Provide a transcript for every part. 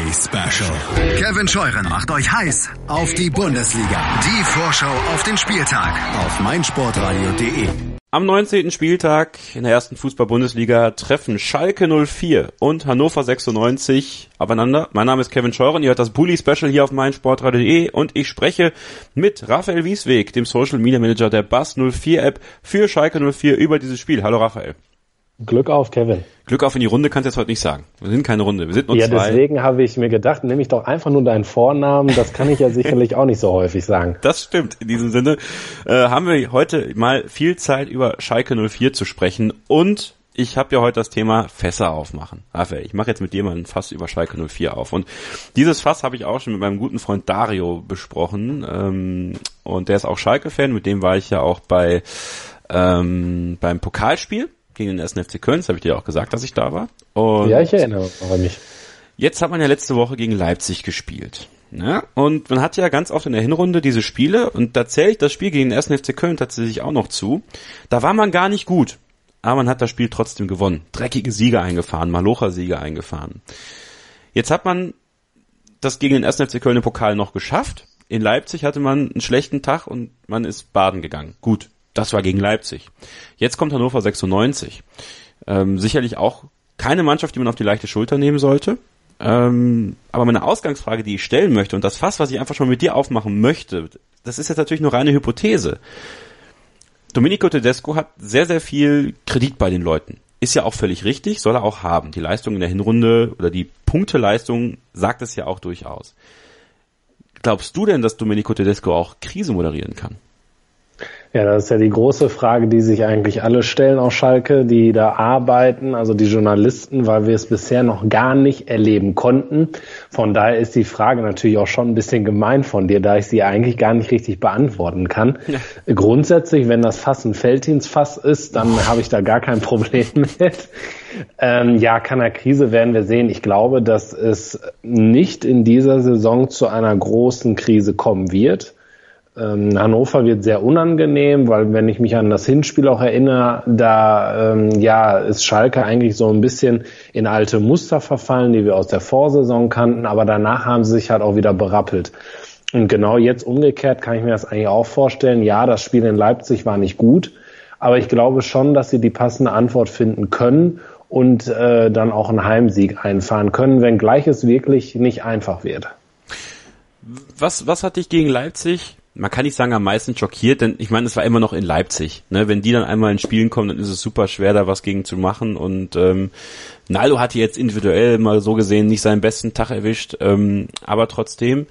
Bully Special. Kevin Scheuren macht euch heiß auf die Bundesliga. Die Vorschau auf den Spieltag auf meinsportradio.de. Am 19. Spieltag in der ersten Fußball-Bundesliga treffen Schalke 04 und Hannover 96 aufeinander. Mein Name ist Kevin Scheuren, ihr hört das Bully Special hier auf meinsportradio.de und ich spreche mit Raphael Wiesweg, dem Social Media Manager der Buzz 04 App für Schalke 04 über dieses Spiel. Hallo Raphael. Glück auf, Kevin. Glück auf in die Runde kannst du jetzt heute nicht sagen. Wir sind keine Runde, wir sind nur zwei. Ja, deswegen habe ich mir gedacht, nehme ich doch einfach nur deinen Vornamen, das kann ich ja sicherlich auch nicht so häufig sagen. Das stimmt. In diesem Sinne haben wir heute mal viel Zeit über Schalke 04 zu sprechen und ich habe ja heute das Thema Fässer aufmachen. Raphael, ich mache jetzt mit dir mal ein Fass über Schalke 04 auf und dieses Fass habe ich auch schon mit meinem guten Freund Dario besprochen und der ist auch Schalke-Fan, mit dem war ich ja auch beim Pokalspiel gegen den 1. FC Köln, das habe ich dir auch gesagt, dass ich da war. Und ja, ich erinnere mich. Jetzt hat man ja letzte Woche gegen Leipzig gespielt. Ne? Und man hat ja ganz oft in der Hinrunde diese Spiele, und da zähle ich das Spiel gegen den 1. FC Köln tatsächlich auch noch zu. Da war man gar nicht gut, aber man hat das Spiel trotzdem gewonnen. Dreckige Siege eingefahren, Malocher-Siege eingefahren. Jetzt hat man das gegen den 1. FC Köln im Pokal noch geschafft. In Leipzig hatte man einen schlechten Tag und man ist baden gegangen. Gut. Das war gegen Leipzig. Jetzt kommt Hannover 96. Sicherlich auch keine Mannschaft, die man auf die leichte Schulter nehmen sollte. Aber meine Ausgangsfrage, die ich stellen möchte, und das Fass, was ich einfach schon mit dir aufmachen möchte, das ist jetzt natürlich nur reine Hypothese. Domenico Tedesco hat sehr, sehr viel Kredit bei den Leuten. Ist ja auch völlig richtig, soll er auch haben. Die Leistung in der Hinrunde oder die Punkteleistung sagt es ja auch durchaus. Glaubst du denn, dass Domenico Tedesco auch Krise moderieren kann? Ja, das ist ja die große Frage, die sich eigentlich alle stellen auf Schalke, die da arbeiten, also die Journalisten, weil wir es bisher noch gar nicht erleben konnten. Von daher ist die Frage natürlich auch schon ein bisschen gemein von dir, da ich sie eigentlich gar nicht richtig beantworten kann. Ja. Grundsätzlich, wenn das Fass ein Felddienstfass ist, dann habe ich da gar kein Problem mit. Ja, kann er Krise, werden wir sehen. Ich glaube, dass es nicht in dieser Saison zu einer großen Krise kommen wird. Hannover wird sehr unangenehm, weil wenn ich mich an das Hinspiel auch erinnere, da ist Schalke eigentlich so ein bisschen in alte Muster verfallen, die wir aus der Vorsaison kannten, aber danach haben sie sich halt auch wieder berappelt. Und genau jetzt umgekehrt kann ich mir das eigentlich auch vorstellen. Ja, das Spiel in Leipzig war nicht gut, aber ich glaube schon, dass sie die passende Antwort finden können und dann auch einen Heimsieg einfahren können, wenngleich es wirklich nicht einfach wird. Was hat dich gegen Leipzig, man kann nicht sagen am meisten schockiert, denn ich meine, es war immer noch in Leipzig. Ne? Wenn die dann einmal in Spielen kommen, dann ist es super schwer, da was gegen zu machen. Und Naldo hatte jetzt individuell mal so gesehen nicht seinen besten Tag erwischt, aber trotzdem,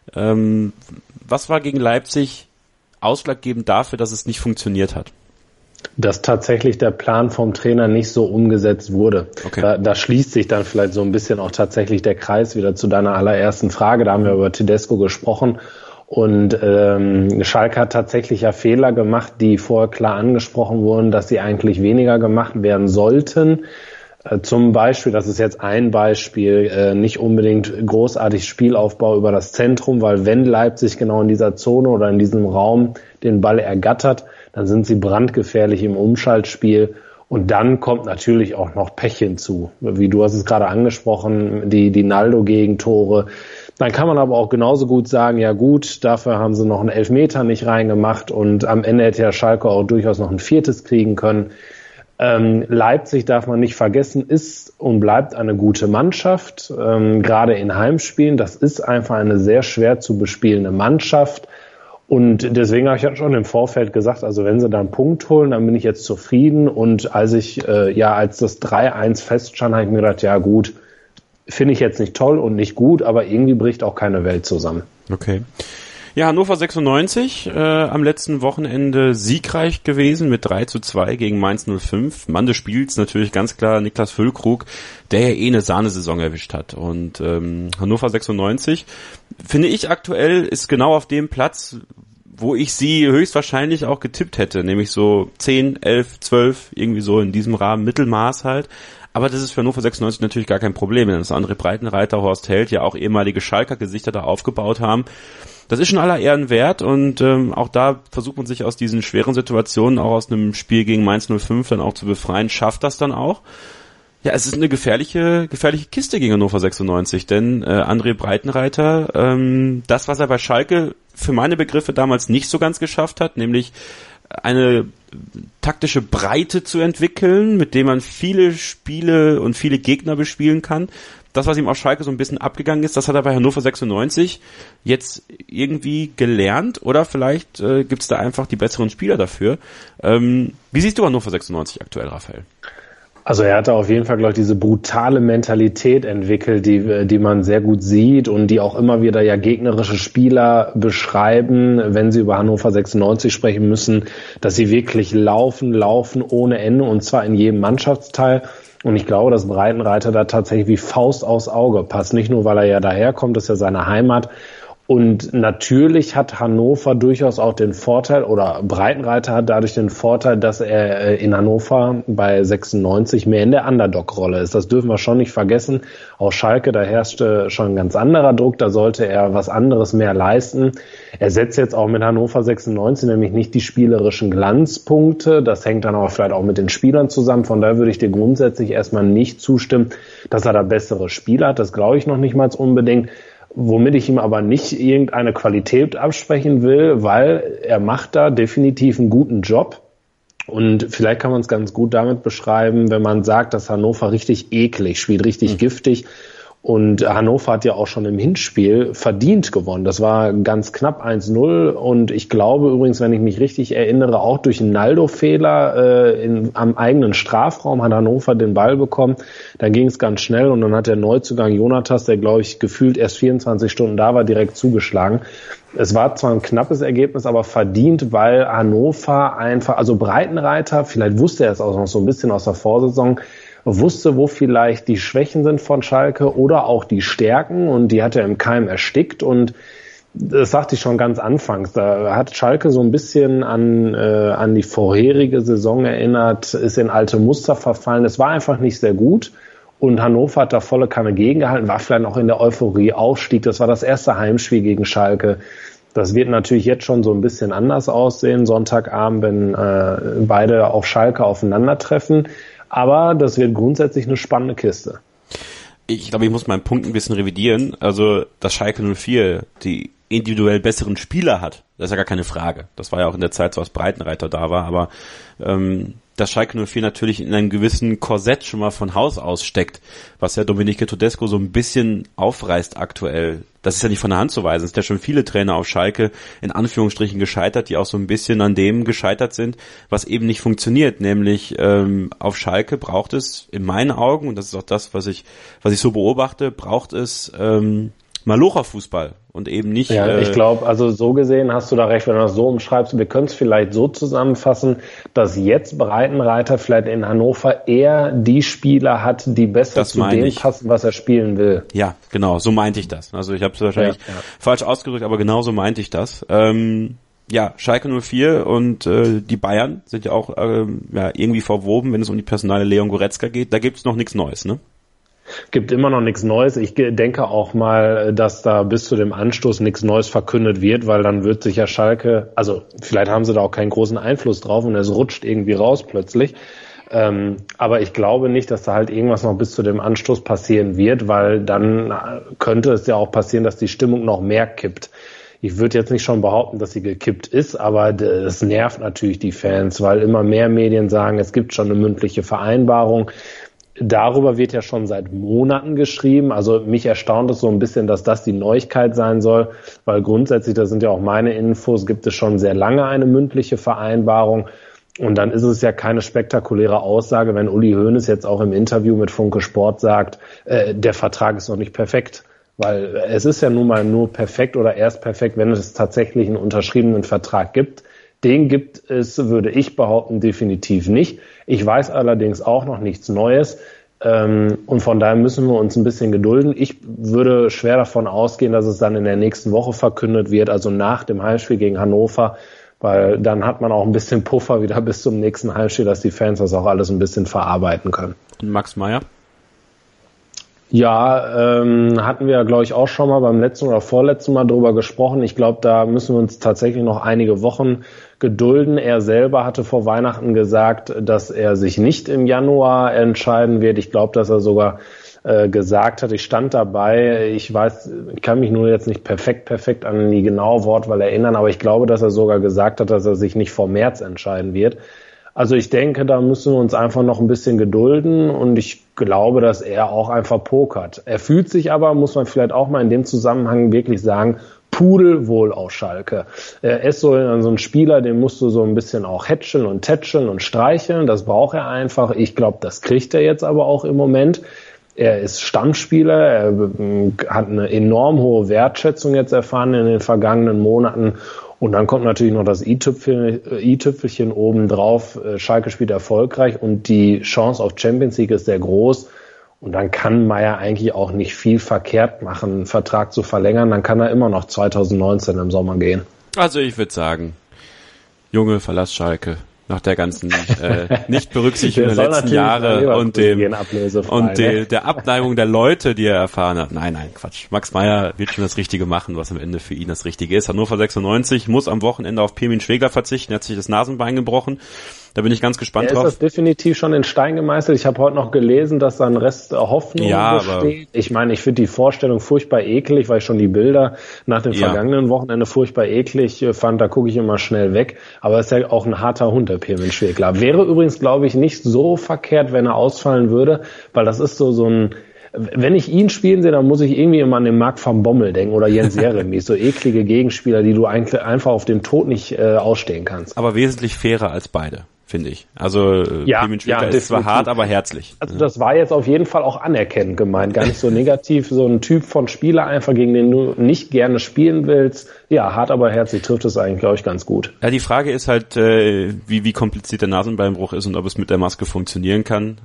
was war gegen Leipzig ausschlaggebend dafür, dass es nicht funktioniert hat? Dass tatsächlich der Plan vom Trainer nicht so umgesetzt wurde. Okay. Da schließt sich dann vielleicht so ein bisschen auch tatsächlich der Kreis wieder zu deiner allerersten Frage. Da haben wir über Tedesco gesprochen. Und Schalke hat tatsächlich ja Fehler gemacht, die vorher klar angesprochen wurden, dass sie eigentlich weniger gemacht werden sollten. Zum Beispiel, das ist jetzt ein Beispiel, nicht unbedingt großartig Spielaufbau über das Zentrum, weil wenn Leipzig genau in dieser Zone oder in diesem Raum den Ball ergattert, dann sind sie brandgefährlich im Umschaltspiel. Und dann kommt natürlich auch noch Pech hinzu. Wie du hast es gerade angesprochen, die Naldo-Gegentore. Dann kann man aber auch genauso gut sagen, ja gut, dafür haben sie noch einen Elfmeter nicht reingemacht und am Ende hätte ja Schalke auch durchaus noch ein viertes kriegen können. Leipzig, darf man nicht vergessen, ist und bleibt eine gute Mannschaft, gerade in Heimspielen. Das ist einfach eine sehr schwer zu bespielende Mannschaft. Und deswegen habe ich ja schon im Vorfeld gesagt, also wenn sie da einen Punkt holen, dann bin ich jetzt zufrieden. Und als das 3-1 feststand, habe ich mir gedacht, ja gut, finde ich jetzt nicht toll und nicht gut, aber irgendwie bricht auch keine Welt zusammen. Okay. Ja, Hannover 96 am letzten Wochenende siegreich gewesen mit 3-2 gegen Mainz 05. Mann des Spiels natürlich ganz klar Niklas Füllkrug, der ja eine Sahnesaison erwischt hat. Und Hannover 96, finde ich aktuell, ist genau auf dem Platz, wo ich sie höchstwahrscheinlich auch getippt hätte, nämlich so 10, 11, 12, irgendwie so in diesem Rahmen, Mittelmaß halt. Aber das ist für Hannover 96 natürlich gar kein Problem, denn das andere Breitenreiter, Horst Held, ja auch ehemalige Schalker Gesichter da aufgebaut haben. Das ist schon aller Ehren wert und auch da versucht man sich aus diesen schweren Situationen, auch aus einem Spiel gegen Mainz 05 dann auch zu befreien, schafft das dann auch. Ja, es ist eine gefährliche Kiste gegen Hannover 96, denn André Breitenreiter, das, was er bei Schalke für meine Begriffe damals nicht so ganz geschafft hat, nämlich eine taktische Breite zu entwickeln, mit dem man viele Spiele und viele Gegner bespielen kann. Das, was ihm auf Schalke so ein bisschen abgegangen ist, das hat er bei Hannover 96 jetzt irgendwie gelernt, oder vielleicht gibt's da einfach die besseren Spieler dafür. Wie siehst du Hannover 96 aktuell, Raphael? Also er hatte auf jeden Fall, glaube ich, diese brutale Mentalität entwickelt, die man sehr gut sieht und die auch immer wieder ja gegnerische Spieler beschreiben, wenn sie über Hannover 96 sprechen müssen, dass sie wirklich laufen ohne Ende und zwar in jedem Mannschaftsteil. Und ich glaube, dass Breitenreiter da tatsächlich wie Faust aufs Auge passt. Nicht nur, weil er ja daherkommt, das ist ja seine Heimat. Und natürlich hat Hannover durchaus auch den Vorteil, oder Breitenreiter hat dadurch den Vorteil, dass er in Hannover bei 96 mehr in der Underdog-Rolle ist. Das dürfen wir schon nicht vergessen. Auf Schalke, da herrschte schon ein ganz anderer Druck, da sollte er was anderes mehr leisten. Er setzt jetzt auch mit Hannover 96 nämlich nicht die spielerischen Glanzpunkte. Das hängt dann auch vielleicht auch mit den Spielern zusammen. Von daher würde ich dir grundsätzlich erstmal nicht zustimmen, dass er da bessere Spieler hat. Das glaube ich noch nicht mal unbedingt. Womit ich ihm aber nicht irgendeine Qualität absprechen will, weil er macht da definitiv einen guten Job. Und vielleicht kann man es ganz gut damit beschreiben, wenn man sagt, dass Hannover richtig eklig spielt, richtig giftig. Und Hannover hat ja auch schon im Hinspiel verdient gewonnen. Das war ganz knapp 1-0. Und ich glaube übrigens, wenn ich mich richtig erinnere, auch durch einen Naldo-Fehler am eigenen Strafraum hat Hannover den Ball bekommen. Da ging es ganz schnell und dann hat der Neuzugang Jonatas, der glaube ich gefühlt erst 24 Stunden da war, direkt zugeschlagen. Es war zwar ein knappes Ergebnis, aber verdient, weil Hannover einfach, also Breitenreiter, vielleicht wusste er es auch noch so ein bisschen aus der Vorsaison, wusste, wo vielleicht die Schwächen sind von Schalke oder auch die Stärken, und die hat er im Keim erstickt, und das sagte ich schon ganz anfangs, da hat Schalke so ein bisschen an die vorherige Saison erinnert, ist in alte Muster verfallen, es war einfach nicht sehr gut und Hannover hat da volle Kanne gegengehalten, war vielleicht auch in der Euphorie Aufstieg, das war das erste Heimspiel gegen Schalke. Das wird natürlich jetzt schon so ein bisschen anders aussehen, Sonntagabend, wenn beide auf Schalke aufeinandertreffen. Aber das wird grundsätzlich eine spannende Kiste. Ich glaube, ich muss meinen Punkt ein bisschen revidieren. Also, dass Schalke 04 die individuell besseren Spieler hat, das ist ja gar keine Frage. Das war ja auch in der Zeit, so als Breitenreiter da war. Aber dass Schalke 04 natürlich in einem gewissen Korsett schon mal von Haus aus steckt, was ja Domenico Tedesco so ein bisschen aufreißt aktuell. Das ist ja nicht von der Hand zu weisen. Es sind ja schon viele Trainer auf Schalke in Anführungsstrichen gescheitert, die auch so ein bisschen an dem gescheitert sind, was eben nicht funktioniert. Nämlich auf Schalke braucht es in meinen Augen, und das ist auch das, was ich so beobachte, braucht es Malocher-Fußball und eben nicht... Ja, ich glaube, also so gesehen hast du da recht, wenn du das so umschreibst. Wir können es vielleicht so zusammenfassen, dass jetzt Breitenreiter vielleicht in Hannover eher die Spieler hat, die besser zu dem passen, was er spielen will. Ja, genau, so meinte ich das. Also ich habe es wahrscheinlich falsch ausgedrückt, aber genau so meinte ich das. Ja, Schalke 04 und die Bayern sind ja auch irgendwie verwoben, wenn es um die Personale Leon Goretzka geht. Da gibt's noch nichts Neues, ne? Gibt immer noch nichts Neues. Ich denke auch mal, dass da bis zu dem Anstoß nichts Neues verkündet wird, weil dann wird sich ja Schalke, also vielleicht haben sie da auch keinen großen Einfluss drauf und es rutscht irgendwie raus plötzlich. Aber ich glaube nicht, dass da halt irgendwas noch bis zu dem Anstoß passieren wird, weil dann könnte es ja auch passieren, dass die Stimmung noch mehr kippt. Ich würde jetzt nicht schon behaupten, dass sie gekippt ist, aber es nervt natürlich die Fans, weil immer mehr Medien sagen, es gibt schon eine mündliche Vereinbarung. Darüber wird ja schon seit Monaten geschrieben. Also mich erstaunt es so ein bisschen, dass das die Neuigkeit sein soll, weil grundsätzlich, das sind ja auch meine Infos, gibt es schon sehr lange eine mündliche Vereinbarung. Und dann ist es ja keine spektakuläre Aussage, wenn Uli Hoeneß jetzt auch im Interview mit Funke Sport sagt, der Vertrag ist noch nicht perfekt. Weil es ist ja nun mal nur perfekt oder erst perfekt, wenn es tatsächlich einen unterschriebenen Vertrag gibt. Den gibt es, würde ich behaupten, definitiv nicht. Ich weiß allerdings auch noch nichts Neues. Und von daher müssen wir uns ein bisschen gedulden. Ich würde schwer davon ausgehen, dass es dann in der nächsten Woche verkündet wird, also nach dem Heimspiel gegen Hannover, weil dann hat man auch ein bisschen Puffer wieder bis zum nächsten Heimspiel, dass die Fans das auch alles ein bisschen verarbeiten können. Und Max Meyer? Ja, hatten wir, glaube ich, auch schon mal beim letzten oder vorletzten Mal drüber gesprochen. Ich glaube, da müssen wir uns tatsächlich noch einige Wochen gedulden. Er selber hatte vor Weihnachten gesagt, dass er sich nicht im Januar entscheiden wird. Ich glaube, dass er sogar gesagt hat, ich stand dabei. Ich kann mich nur jetzt nicht perfekt an die genaue Wortwahl erinnern, aber ich glaube, dass er sogar gesagt hat, dass er sich nicht vor März entscheiden wird. Also ich denke, da müssen wir uns einfach noch ein bisschen gedulden und ich glaube, dass er auch einfach pokert. Er fühlt sich aber, muss man vielleicht auch mal in dem Zusammenhang wirklich sagen, pudelwohl auf Schalke. Er ist so ein Spieler, den musst du so ein bisschen auch hätscheln und tätscheln und streicheln. Das braucht er einfach. Ich glaube, das kriegt er jetzt aber auch im Moment. Er ist Stammspieler, er hat eine enorm hohe Wertschätzung jetzt erfahren in den vergangenen Monaten. Und dann kommt natürlich noch das i-Tüpfelchen oben drauf. Schalke spielt erfolgreich und die Chance auf Champions League ist sehr groß. Und dann kann Meier eigentlich auch nicht viel verkehrt machen, einen Vertrag zu verlängern. Dann kann er immer noch 2019 im Sommer gehen. Also ich würde sagen, Junge, verlass Schalke. Nach der ganzen Nichtberücksichtigung der letzten Jahre und der Abneigung der Leute, die er erfahren hat. Nein, Quatsch. Max Meier wird schon das Richtige machen, was am Ende für ihn das Richtige ist. Hannover 96 muss am Wochenende auf Pirmin Schwegler verzichten. Er hat sich das Nasenbein gebrochen. Da bin ich ganz gespannt drauf. Ist das definitiv schon in Stein gemeißelt? Ich habe heute noch gelesen, dass da ein Rest Hoffnung besteht. Ich meine, ich finde die Vorstellung furchtbar eklig, weil ich schon die Bilder nach dem vergangenen Wochenende furchtbar eklig fand. Da gucke ich immer schnell weg. Aber es ist ja auch ein harter Hund, der Pirmin Schwegler. Wäre übrigens, glaube ich, nicht so verkehrt, wenn er ausfallen würde, weil das ist so ein... Wenn ich ihn spielen sehe, dann muss ich irgendwie immer an den Marc van Bommel denken oder Jens Jeremies, so eklige Gegenspieler, die du eigentlich einfach auf den Tod nicht ausstehen kannst. Aber wesentlich fairer als beide, finde ich. Also Pirmin Schwegler ist zwar hart, aber herzlich. Also das war jetzt auf jeden Fall auch anerkennend gemeint, gar nicht so negativ. So ein Typ von Spieler einfach, gegen den du nicht gerne spielen willst. Ja, hart, aber herzlich trifft es eigentlich, glaube ich, ganz gut. Ja, die Frage ist halt, wie kompliziert der Nasenbeinbruch ist und ob es mit der Maske funktionieren kann.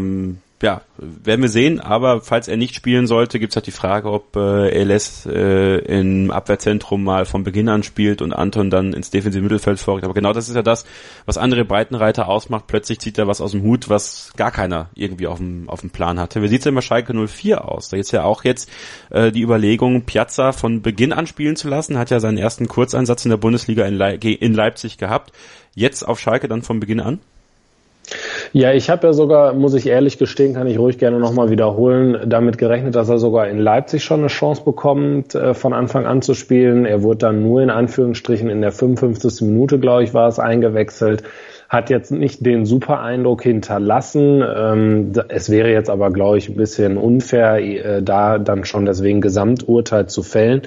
Werden wir sehen, aber falls er nicht spielen sollte, gibt's halt die Frage, ob Eles im Abwehrzentrum mal von Beginn an spielt und Anton dann ins defensive Mittelfeld folgt. Aber genau das ist ja das, was andere Breitenreiter ausmacht. Plötzlich zieht er was aus dem Hut, was gar keiner irgendwie auf dem Plan hatte. Wie sieht's denn bei Schalke 04 aus? Da ist ja auch jetzt die Überlegung, Piazza von Beginn an spielen zu lassen. Hat ja seinen ersten Kurzeinsatz in der Bundesliga in Leipzig gehabt. Jetzt auf Schalke dann von Beginn an? Ja, ich habe ja sogar, muss ich ehrlich gestehen, kann ich ruhig gerne nochmal wiederholen, damit gerechnet, dass er sogar in Leipzig schon eine Chance bekommt, von Anfang an zu spielen. Er wurde dann nur in Anführungsstrichen in der 55. Minute, glaube ich, war es, eingewechselt. Hat jetzt nicht den super Eindruck hinterlassen. Es wäre jetzt aber, glaube ich, ein bisschen unfair, da dann schon deswegen Gesamturteil zu fällen.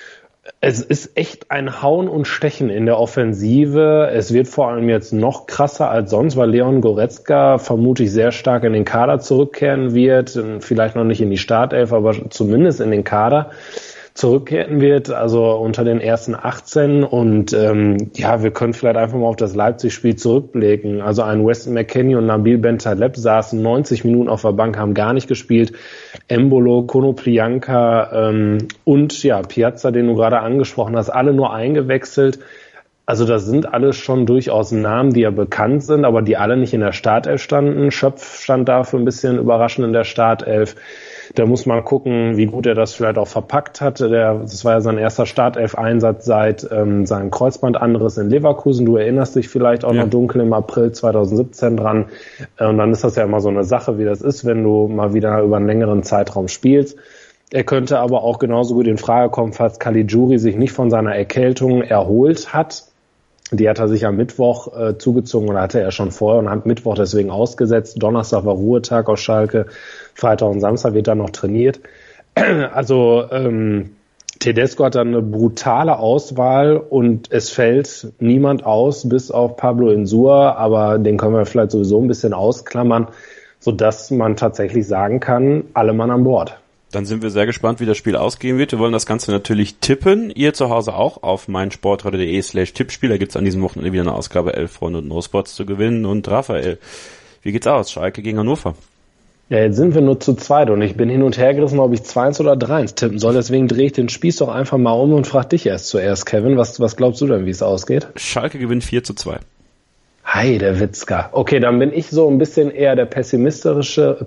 Es ist echt ein Hauen und Stechen in der Offensive. Es wird vor allem jetzt noch krasser als sonst, weil Leon Goretzka vermutlich sehr stark in den Kader zurückkehren wird. Vielleicht noch nicht in die Startelf, aber zumindest in den Kader zurückkehren wird, also unter den ersten 18. Und wir können vielleicht einfach mal auf das Leipzig-Spiel zurückblicken. Also ein Weston McKennie und Nabil Bentaleb saßen 90 Minuten auf der Bank, haben gar nicht gespielt. Embolo, Konoplyanka und Piazza, den du gerade angesprochen hast, alle nur eingewechselt. Also das sind alles schon durchaus Namen, die ja bekannt sind, aber die alle nicht in der Startelf standen. Schöpf stand dafür ein bisschen überraschend in der Startelf. Da muss man gucken, wie gut er das vielleicht auch verpackt hat. Das war ja sein erster Startelf-Einsatz seit seinem Kreuzbandanriss in Leverkusen. Du erinnerst dich vielleicht auch noch dunkel im April 2017 dran. Und dann ist das ja immer so eine Sache, wie das ist, wenn du mal wieder über einen längeren Zeitraum spielst. Er könnte aber auch genauso gut in Frage kommen, falls Caligiuri sich nicht von seiner Erkältung erholt hat. Die hat er sich am Mittwoch zugezogen oder hatte er schon vorher und hat Mittwoch deswegen ausgesetzt. Donnerstag war Ruhetag auf Schalke. Freitag und Samstag wird dann noch trainiert. Also Tedesco hat dann eine brutale Auswahl und es fällt niemand aus, bis auf Pablo Insua, aber den können wir vielleicht sowieso ein bisschen ausklammern, sodass man tatsächlich sagen kann, alle Mann an Bord. Dann sind wir sehr gespannt, wie das Spiel ausgehen wird. Wir wollen das Ganze natürlich tippen. Ihr zu Hause auch auf meinsportradio.de/Tippspiel. Da gibt's an diesem Wochenende wieder eine Ausgabe 11 Freunde und No-Spots zu gewinnen. Und Raphael, wie geht's aus? Schalke gegen Hannover. Ja, jetzt sind wir nur zu zweit und ich bin hin und her gerissen, ob ich 2-1 oder 3-1 tippen soll. Deswegen drehe ich den Spieß doch einfach mal um und frage dich erst zuerst, Kevin. Was glaubst du denn, wie es ausgeht? Schalke gewinnt 4-2. Heidewitzka. Okay, dann bin ich so ein bisschen eher der pessimistische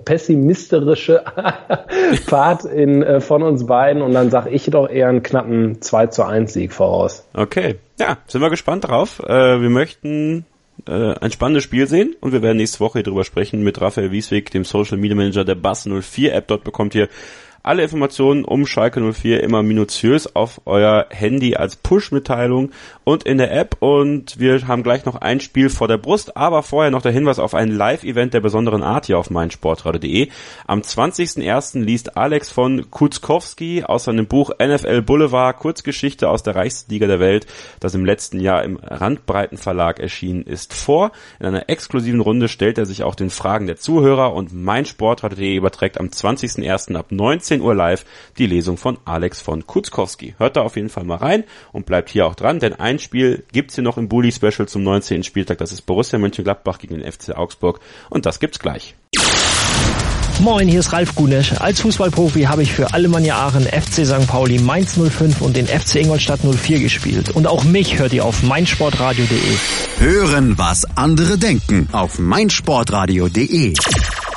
Part von uns beiden und dann sage ich doch eher einen knappen 2-1 Sieg voraus. Okay, ja, sind wir gespannt drauf. Wir möchten ein spannendes Spiel sehen und wir werden nächste Woche hier drüber sprechen mit Raphael Wieswig, dem Social Media Manager der Buzz 04 App. Dort bekommt ihr alle Informationen um Schalke 04 immer minutiös auf euer Handy als Push-Mitteilung und in der App. Und wir haben gleich noch ein Spiel vor der Brust, aber vorher noch der Hinweis auf ein Live-Event der besonderen Art hier auf meinsportradio.de. Am 20.01. liest Alex von Kutzkowski aus seinem Buch NFL Boulevard, Kurzgeschichte aus der reichsten Liga der Welt, das im letzten Jahr im Randbreiten Verlag erschienen ist, vor. In einer exklusiven Runde stellt er sich auch den Fragen der Zuhörer und meinsportradio.de überträgt am 20.01. ab 19 Uhr live die Lesung von Alex von Kutzkowski. Hört da auf jeden Fall mal rein und bleibt hier auch dran, denn ein Spiel gibt's hier noch im Bully-Special zum 19. Spieltag. Das ist Borussia Mönchengladbach gegen den FC Augsburg und das gibt's gleich. Moin, hier ist Ralf Gunesch. Als Fußballprofi habe ich für Alemannia Aachen, FC St. Pauli, Mainz 05 und den FC Ingolstadt 04 gespielt. Und auch mich hört ihr auf meinsportradio.de. Hören, was andere denken auf meinsportradio.de.